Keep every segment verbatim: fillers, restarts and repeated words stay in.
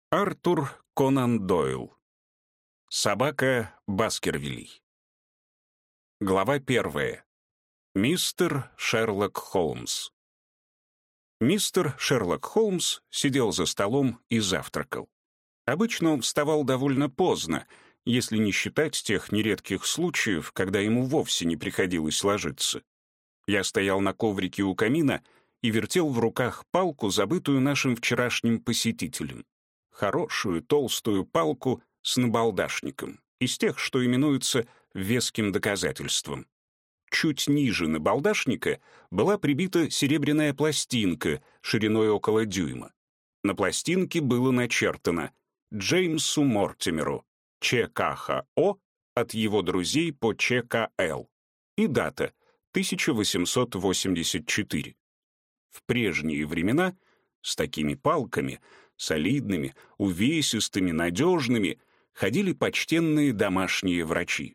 Артур Конан Дойл. Собака Баскервилей. Глава первая. Мистер Шерлок Холмс. Мистер Шерлок Холмс сидел за столом и завтракал. Обычно он вставал довольно поздно, если не считать тех нередких случаев, когда ему вовсе не приходилось ложиться. Я стоял на коврике у камина и вертел в руках палку, забытую нашим вчерашним посетителем. Хорошую толстую палку с набалдашником, из тех, что именуются веским доказательством. Чуть ниже набалдашника была прибита серебряная пластинка шириной около дюйма. На пластинке было начертано «Джеймсу Мортимеру, ЧКХО от его друзей по ЧКЛ» и дата тысяча восемьсот восемьдесят четыре. В прежние времена с такими палками, солидными, увесистыми, надежными, ходили почтенные домашние врачи.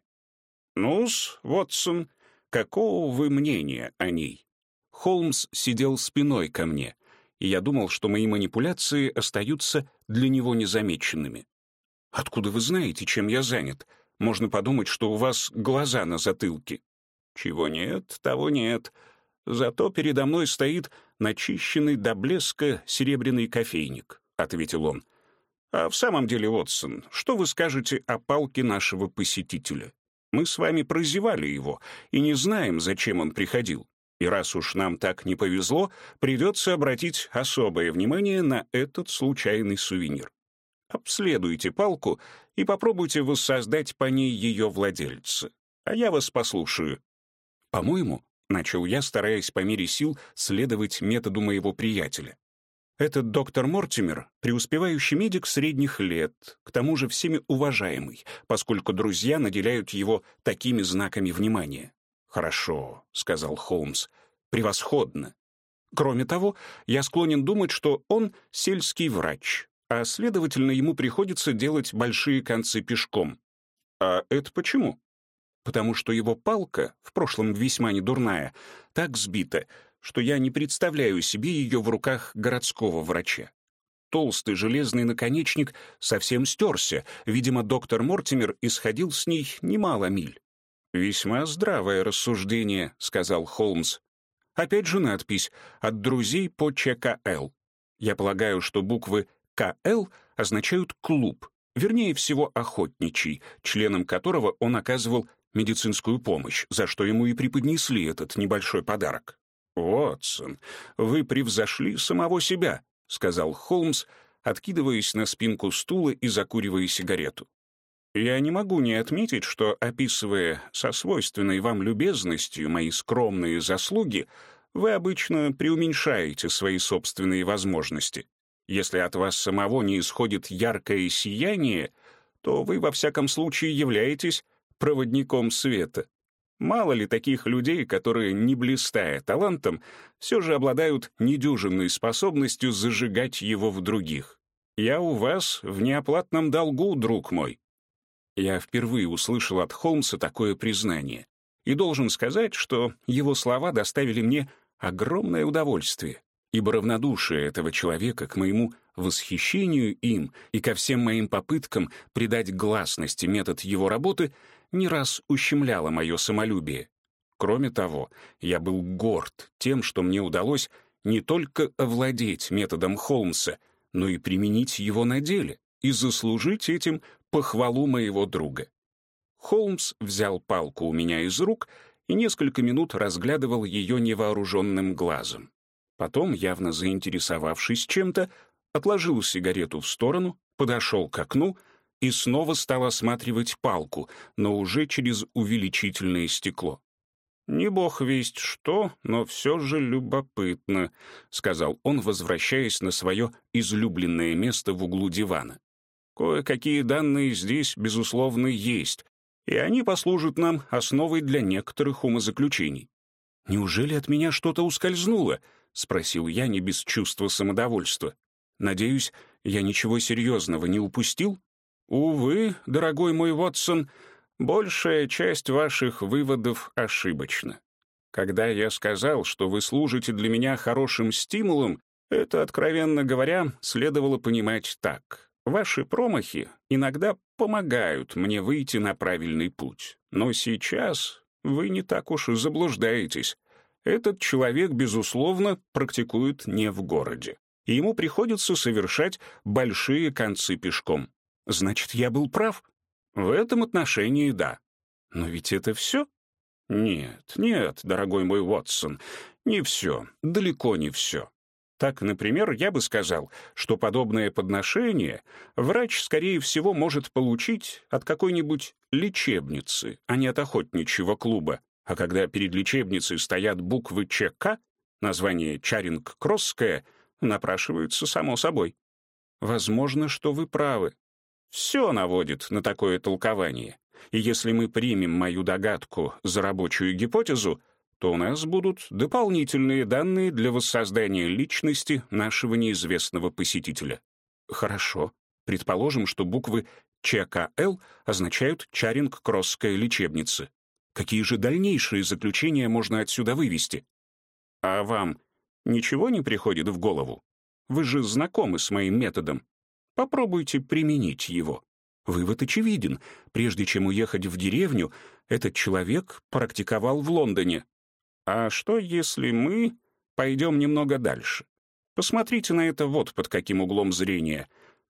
«Ну-с, Вотсон, какого вы мнения о ней?» Холмс сидел спиной ко мне, и я думал, что мои манипуляции остаются для него незамеченными. «Откуда вы знаете, чем я занят? Можно подумать, что у вас глаза на затылке». «Чего нет, того нет. Зато передо мной стоит начищенный до блеска серебряный кофейник», — ответил он. «А в самом деле, Уотсон, что вы скажете о палке нашего посетителя? Мы с вами прозевали его и не знаем, зачем он приходил. И раз уж нам так не повезло, придется обратить особое внимание на этот случайный сувенир. Обследуйте палку и попробуйте воссоздать по ней ее владельца. А я вас послушаю». «По-моему, — начал я, стараясь по мере сил следовать методу моего приятеля, — этот доктор Мортимер — преуспевающий медик средних лет, к тому же всеми уважаемый, поскольку друзья наделяют его такими знаками внимания». «Хорошо», — сказал Холмс, — «превосходно. Кроме того, я склонен думать, что он сельский врач, а, следовательно, ему приходится делать большие концы пешком». «А это почему?» «Потому что его палка, в прошлом весьма недурная, так сбита, что я не представляю себе ее в руках городского врача. Толстый железный наконечник совсем стерся, видимо, доктор Мортимер исходил с ней немало миль». «Весьма здравое рассуждение», — сказал Холмс. «Опять же надпись «От друзей по ЧКЛ». Я полагаю, что буквы «КЛ» означают «клуб», вернее всего «охотничий», членом которого он оказывал медицинскую помощь, за что ему и преподнесли этот небольшой подарок». «Уотсон, вы превзошли самого себя», — сказал Холмс, откидываясь на спинку стула и закуривая сигарету. «Я не могу не отметить, что, описывая со свойственной вам любезностью мои скромные заслуги, вы обычно преуменьшаете свои собственные возможности. Если от вас самого не исходит яркое сияние, то вы, во всяком случае, являетесь проводником света. Мало ли таких людей, которые, не блистая талантом, все же обладают недюжинной способностью зажигать его в других. Я у вас в неоплатном долгу, друг мой». Я впервые услышал от Холмса такое признание, и должен сказать, что его слова доставили мне огромное удовольствие, ибо равнодушие этого человека к моему восхищению им и ко всем моим попыткам придать гласности метод его работы не раз ущемляло мое самолюбие. Кроме того, я был горд тем, что мне удалось не только овладеть методом Холмса, но и применить его на деле и заслужить этим похвалу моего друга. Холмс взял палку у меня из рук и несколько минут разглядывал ее невооруженным глазом. Потом, явно заинтересовавшись чем-то, отложил сигарету в сторону, подошел к окну и снова стал осматривать палку, но уже через увеличительное стекло. «Не бог весть что, но все же любопытно», — сказал он, возвращаясь на свое излюбленное место в углу дивана. «Кое-какие данные здесь, безусловно, есть, и они послужат нам основой для некоторых умозаключений». «Неужели от меня что-то ускользнуло?» — спросил я не без чувства самодовольства. «Надеюсь, я ничего серьезного не упустил?» «Увы, дорогой мой Вотсон, большая часть ваших выводов ошибочна. Когда я сказал, что вы служите для меня хорошим стимулом, это, откровенно говоря, следовало понимать так. Ваши промахи иногда помогают мне выйти на правильный путь. Но сейчас вы не так уж и заблуждаетесь. Этот человек, безусловно, практикует не в городе. И ему приходится совершать большие концы пешком. Значит, я был прав? В этом отношении да. Но ведь это все? Нет, нет, дорогой мой Уотсон, не все, далеко не все. Так, например, я бы сказал, что подобное подношение врач, скорее всего, может получить от какой-нибудь лечебницы, а не от охотничьего клуба. А когда перед лечебницей стоят буквы ЧК, название Чаринг-Кросское напрашивается само собой. Возможно, что вы правы. Все наводит на такое толкование. И если мы примем мою догадку за рабочую гипотезу, то у нас будут дополнительные данные для воссоздания личности нашего неизвестного посетителя. Хорошо. Предположим, что буквы ЧКЛ означают Чаринг-Кросская лечебница. Какие же дальнейшие заключения можно отсюда вывести? А вам ничего не приходит в голову? Вы же знакомы с моим методом. Попробуйте применить его. Вывод очевиден. Прежде чем уехать в деревню, этот человек практиковал в Лондоне. А что, если мы пойдем немного дальше? Посмотрите на это вот под каким углом зрения.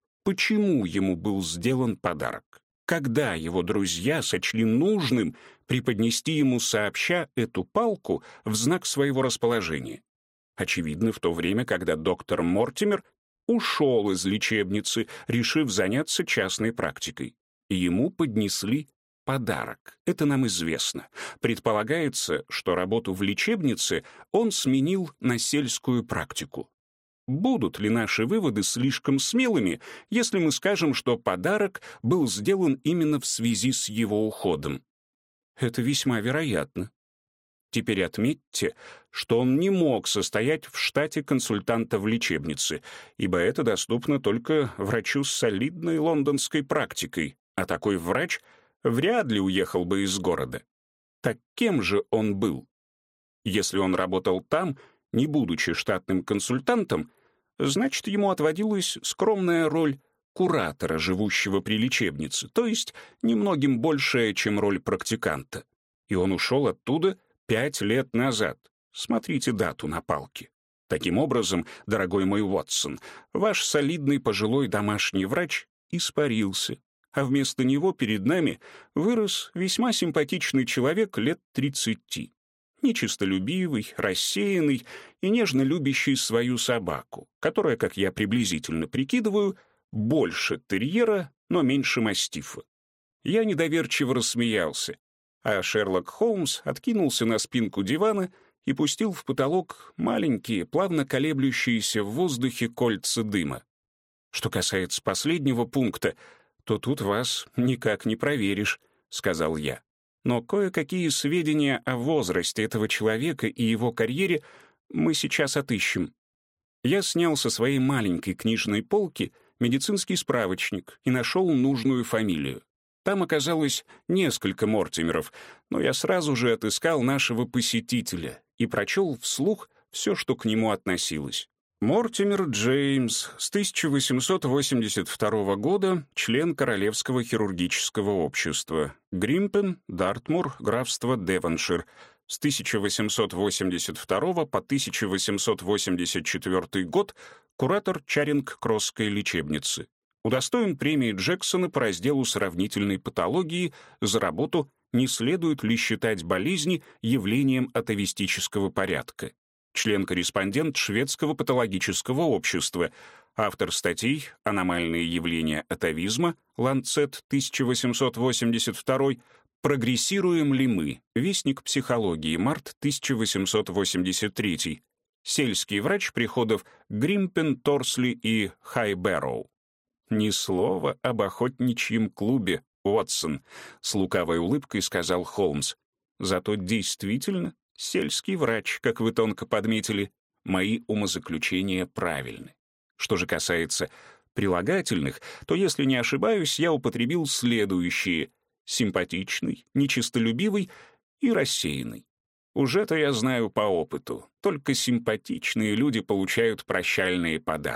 Почему ему был сделан подарок? Когда его друзья сочли нужным преподнести ему сообща эту палку в знак своего расположения? Очевидно, в то время, когда доктор Мортимер ушел из лечебницы, решив заняться частной практикой. И ему поднесли подарок. Это нам известно. Предполагается, что работу в лечебнице он сменил на сельскую практику. Будут ли наши выводы слишком смелыми, если мы скажем, что подарок был сделан именно в связи с его уходом? Это весьма вероятно. Теперь отметьте, что он не мог состоять в штате консультанта в лечебнице, ибо это доступно только врачу с солидной лондонской практикой, а такой врач вряд ли уехал бы из города. Так кем же он был? Если он работал там, не будучи штатным консультантом, значит, ему отводилась скромная роль куратора, живущего при лечебнице, то есть немногим большая, чем роль практиканта. И он ушел оттуда пять лет назад. Смотрите дату на палке. Таким образом, дорогой мой Уотсон, ваш солидный пожилой домашний врач испарился, а вместо него перед нами вырос весьма симпатичный человек лет тридцати. Нечистолюбивый, рассеянный и нежно любящий свою собаку, которая, как я приблизительно прикидываю, больше терьера, но меньше мастифа. Я недоверчиво рассмеялся, а Шерлок Холмс откинулся на спинку дивана и пустил в потолок маленькие, плавно колеблющиеся в воздухе кольца дыма. Что касается последнего пункта, то тут вас никак не проверишь, — сказал я. Но кое-какие сведения о возрасте этого человека и его карьере мы сейчас отыщем. Я снял со своей маленькой книжной полки медицинский справочник и нашел нужную фамилию. Там оказалось несколько Мортимеров, но я сразу же отыскал нашего посетителя и прочел вслух все, что к нему относилось. Мортимер Джеймс, с тысяча восемьсот восемьдесят второго года, член Королевского хирургического общества. Гримпен, Дартмур, графство Девоншир. С тысяча восемьсот восемьдесят второго по тысяча восемьсот восемьдесят четвёртый год куратор Чаринг-Кросской лечебницы. Удостоен премии Джексона по разделу сравнительной патологии за работу «Не следует ли считать болезни явлением атовистического порядка». Член-корреспондент Шведского патологического общества, автор статей «Аномальные явления атовизма», Ланцет, тысяча восемьсот восемьдесят второй, «Прогрессируем ли мы?» Вестник психологии, март, тысяча восемьсот восемьдесят третий, сельский врач приходов Гримпен, Торсли и Хайбэроу. «Ни слова об охотничьем клубе, Уотсон», — с лукавой улыбкой сказал Холмс. «Зато действительно сельский врач, как вы тонко подметили. Мои умозаключения правильны. Что же касается прилагательных, то, если не ошибаюсь, я употребил следующие: симпатичный, нечистолюбивый и рассеянный. Уже-то я знаю по опыту, только симпатичные люди получают прощальные подарки.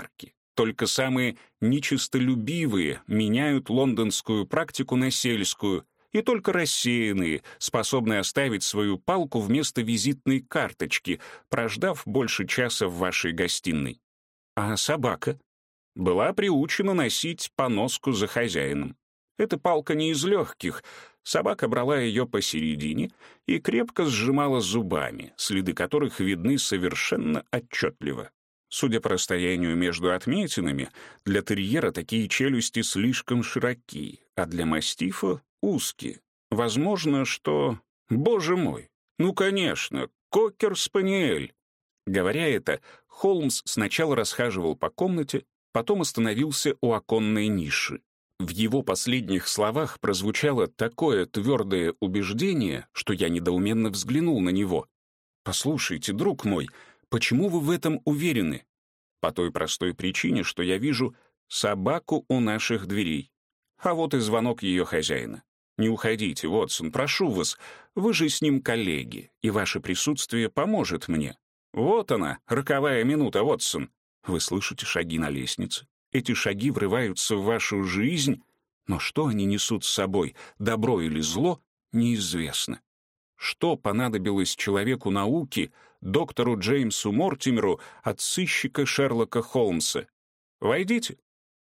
Только самые нечистолюбивые меняют лондонскую практику на сельскую, и только рассеянные способны оставить свою палку вместо визитной карточки, прождав больше часа в вашей гостиной. А собака была приучена носить поноску за хозяином. Эта палка не из легких. Собака брала ее посередине и крепко сжимала зубами, следы которых видны совершенно отчетливо. Судя по расстоянию между отметинами, для терьера такие челюсти слишком широки, а для мастифа — узкие. Возможно, что... Боже мой! Ну, конечно, кокер-спаниель! Говоря это, Холмс сначала расхаживал по комнате, потом остановился у оконной ниши. В его последних словах прозвучало такое твердое убеждение, что я недоуменно взглянул на него. «Послушайте, друг мой, почему вы в этом уверены?» «По той простой причине, что я вижу собаку у наших дверей. А вот и звонок ее хозяина. Не уходите, Вотсон, прошу вас, вы же с ним коллеги, и ваше присутствие поможет мне. Вот она, роковая минута, Вотсон. Вы слышите шаги на лестнице? Эти шаги врываются в вашу жизнь, но что они несут с собой, добро или зло, неизвестно. Что понадобилось человеку науки, доктору Джеймсу Мортимеру, от сыщика Шерлока Холмса? Войдите».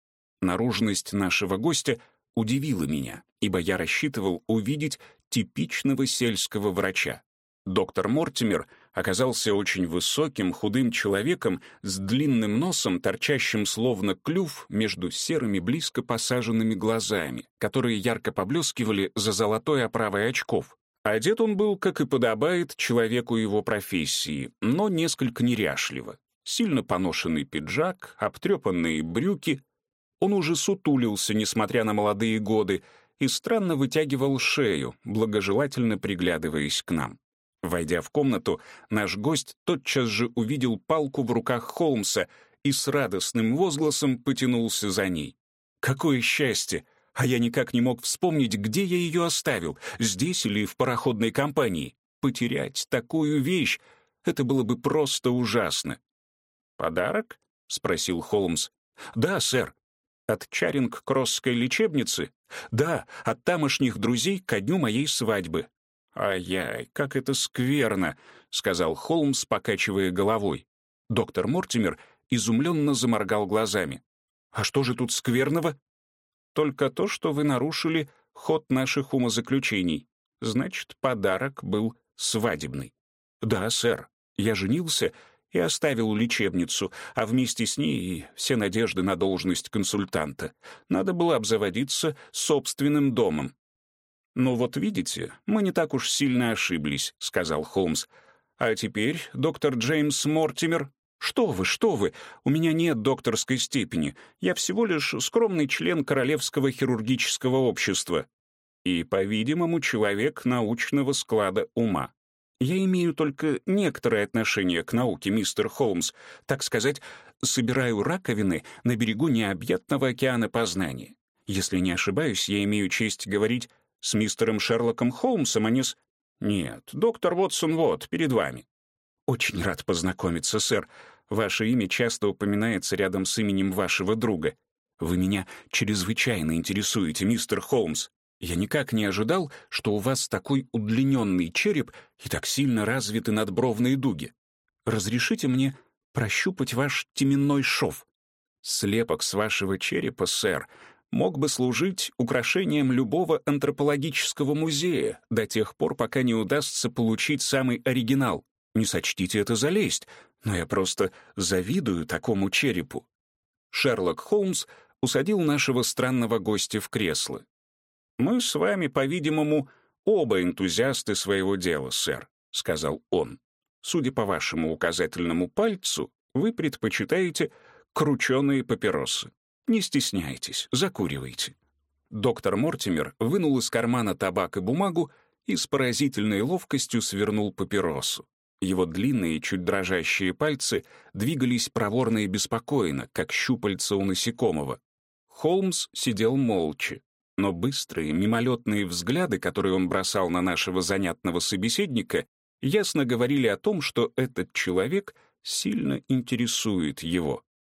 Наружность нашего гостя удивила меня, ибо я рассчитывал увидеть типичного сельского врача. Доктор Мортимер оказался очень высоким, худым человеком с длинным носом, торчащим словно клюв между серыми близко посаженными глазами, которые ярко поблескивали за золотой оправой очков. Одет он был, как и подобает, человеку его профессии, но несколько неряшливо. Сильно поношенный пиджак, обтрепанные брюки. Он уже сутулился, несмотря на молодые годы, и странно вытягивал шею, благожелательно приглядываясь к нам. Войдя в комнату, наш гость тотчас же увидел палку в руках Холмса и с радостным возгласом потянулся за ней. «Какое счастье! А я никак не мог вспомнить, где я ее оставил, здесь или в пароходной компании. Потерять такую вещь — это было бы просто ужасно». «Подарок?» — спросил Холмс. «Да, сэр. От Чаринг-Кроссской лечебницы? Да, от тамошних друзей ко дню моей свадьбы». «Ай-яй, как это скверно», — сказал Холмс, покачивая головой. Доктор Мортимер изумленно заморгал глазами. «А что же тут скверного?» «Только то, что вы нарушили ход наших умозаключений. Значит, подарок был свадебный». «Да, сэр. Я женился и оставил лечебницу, а вместе с ней и все надежды на должность консультанта. Надо было обзаводиться собственным домом». «Ну вот видите, мы не так уж сильно ошиблись», — сказал Холмс. «А теперь, доктор Джеймс Мортимер...» «Что вы, что вы! У меня нет докторской степени. Я всего лишь скромный член Королевского хирургического общества. И, по-видимому, человек научного склада ума. Я имею только некоторое отношение к науке, мистер Холмс. Так сказать, собираю раковины на берегу необъятного океана познания. Если не ошибаюсь, я имею честь говорить с мистером Шерлоком Холмсом, а не с... Нет, доктор Вотсон вот, перед вами». «Очень рад познакомиться, сэр. Ваше имя часто упоминается рядом с именем вашего друга. Вы меня чрезвычайно интересуете, мистер Холмс. Я никак не ожидал, что у вас такой удлиненный череп и так сильно развиты надбровные дуги. Разрешите мне прощупать ваш теменной шов? Слепок с вашего черепа, сэр, мог бы служить украшением любого антропологического музея до тех пор, пока не удастся получить самый оригинал. Не сочтите это за лесть, но я просто завидую такому черепу». Шерлок Холмс усадил нашего странного гостя в кресло. «Мы с вами, по-видимому, оба энтузиасты своего дела, сэр», — сказал он. «Судя по вашему указательному пальцу, вы предпочитаете крученые папиросы. Не стесняйтесь, закуривайте». Доктор Мортимер вынул из кармана табак и бумагу и с поразительной ловкостью свернул папиросу. Его длинные, чуть дрожащие пальцы двигались проворно и беспокойно, как щупальца у насекомого. Холмс сидел молча, но быстрые, мимолетные взгляды, которые он бросал на нашего занятного собеседника, ясно говорили о том, что этот человек сильно интересует его.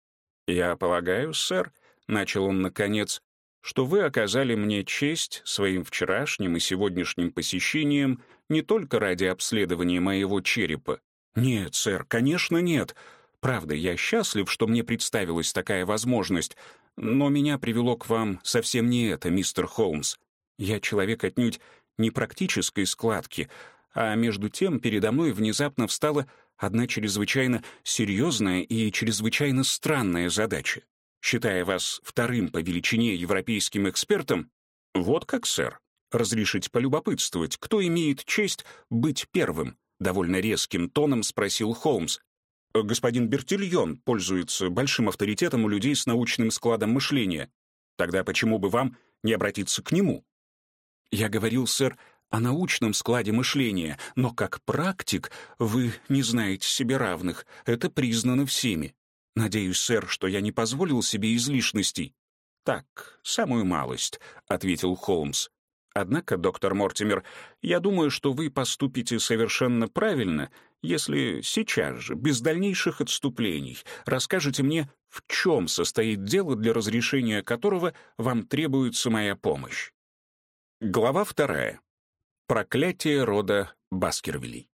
«Я полагаю, сэр», — начал он наконец, «что вы оказали мне честь своим вчерашним и сегодняшним посещением не только ради обследования моего черепа». «Нет, сэр, конечно, нет. Правда, я счастлив, что мне представилась такая возможность, но меня привело к вам совсем не это, мистер Холмс. Я человек отнюдь не практической складки, а между тем передо мной внезапно встала одна чрезвычайно серьезная и чрезвычайно странная задача. Считая вас вторым по величине европейским экспертом, вот как, сэр, разрешите полюбопытствовать, кто имеет честь быть первым?» Довольно резким тоном спросил Холмс. «Господин Бертильон пользуется большим авторитетом у людей с научным складом мышления. Тогда почему бы вам не обратиться к нему?» «Я говорил, сэр, о научном складе мышления, но как практик вы не знаете себе равных. Это признано всеми. Надеюсь, сэр, что я не позволил себе излишностей». «Так, самую малость», — ответил Холмс. «Однако, доктор Мортимер, я думаю, что вы поступите совершенно правильно, если сейчас же, без дальнейших отступлений, расскажете мне, в чем состоит дело, для разрешения которого вам требуется моя помощь». Глава вторая. Проклятие рода Баскервилей.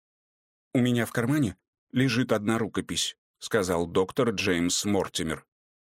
«У меня в кармане лежит одна рукопись», — сказал доктор Джеймс Мортимер.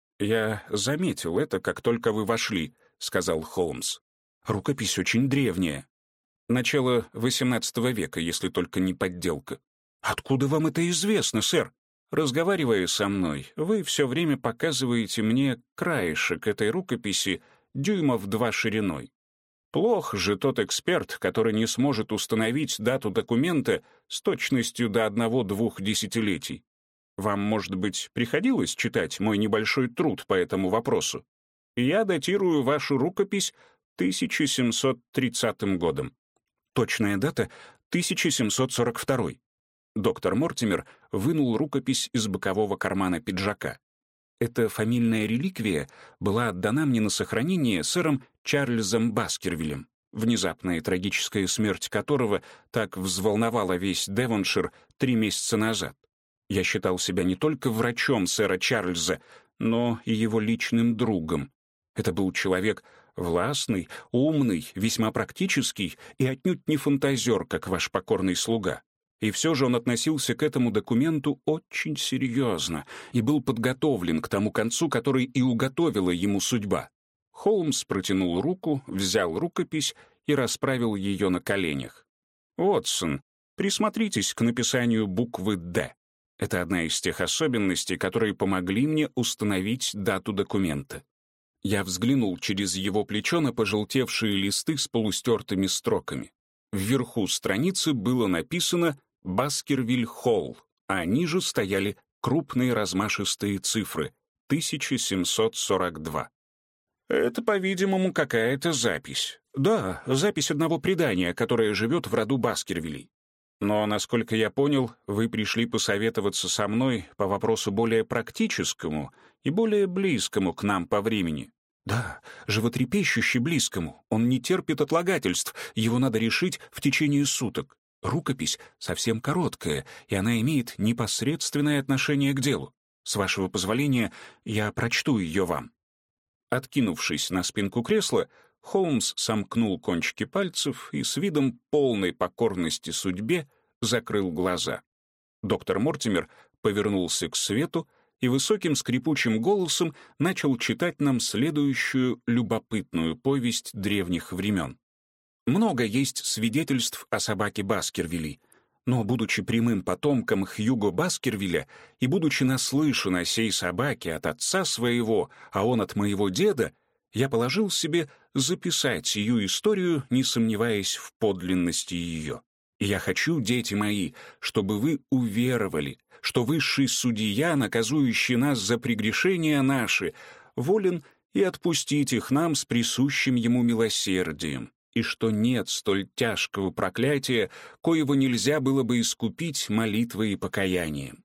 «Я заметил это, как только вы вошли», — сказал Холмс. «Рукопись очень древняя. Начало восемнадцатого века, если только не подделка». «Откуда вам это известно, сэр?» «Разговаривая со мной, вы все время показываете мне краешек этой рукописи дюймов два шириной. Плох же тот эксперт, который не сможет установить дату документа с точностью до одного-двух десятилетий. Вам, может быть, приходилось читать мой небольшой труд по этому вопросу? Я датирую вашу рукопись тысяча семьсот тридцатым годом. Точная дата — тысяча семьсот сорок второй. Доктор Мортимер вынул рукопись из бокового кармана пиджака. Эта фамильная реликвия была отдана мне на сохранение сэром Чарльзом Баскервилем, внезапная и трагическая смерть которого так взволновала весь Девоншир три месяца назад. Я считал себя не только врачом сэра Чарльза, но и его личным другом. Это был человек властный, умный, весьма практический и отнюдь не фантазер, как ваш покорный слуга. И все же он относился к этому документу очень серьезно и был подготовлен к тому концу, который и уготовила ему судьба. Холмс протянул руку, взял рукопись и расправил ее на коленях. «Уотсон, присмотритесь к написанию буквы «Д». Это одна из тех особенностей, которые помогли мне установить дату документа». Я взглянул через его плечо на пожелтевшие листы с полустертыми строками. Вверху страницы было написано «Баскервиль-Холл», а ниже стояли крупные размашистые цифры — тысяча семьсот сорок два. «Это, по-видимому, какая-то запись. Да, запись одного предания, которое живет в роду Баскервилей. Но, насколько я понял, вы пришли посоветоваться со мной по вопросу более практическому и более близкому к нам по времени». «Да, животрепещуще близкому. Он не терпит отлагательств, его надо решить в течение суток. Рукопись совсем короткая, и она имеет непосредственное отношение к делу. С вашего позволения, я прочту ее вам». Откинувшись на спинку кресла, Холмс сомкнул кончики пальцев и с видом полной покорности судьбе закрыл глаза. Доктор Мортимер повернулся к свету и высоким скрипучим голосом начал читать нам следующую любопытную повесть древних времен. Много есть свидетельств о собаке Баскервилей, но, будучи прямым потомком Хьюго Баскервиля и будучи наслышан о сей собаке от отца своего, а он от моего деда, я положил себе записать сию историю, не сомневаясь в подлинности ее. И я хочу, дети мои, чтобы вы уверовали, что высший судья, наказующий нас за прегрешения наши, волен и отпустить их нам с присущим ему милосердием, и что нет столь тяжкого проклятия, коего нельзя было бы искупить молитвой и покаянием.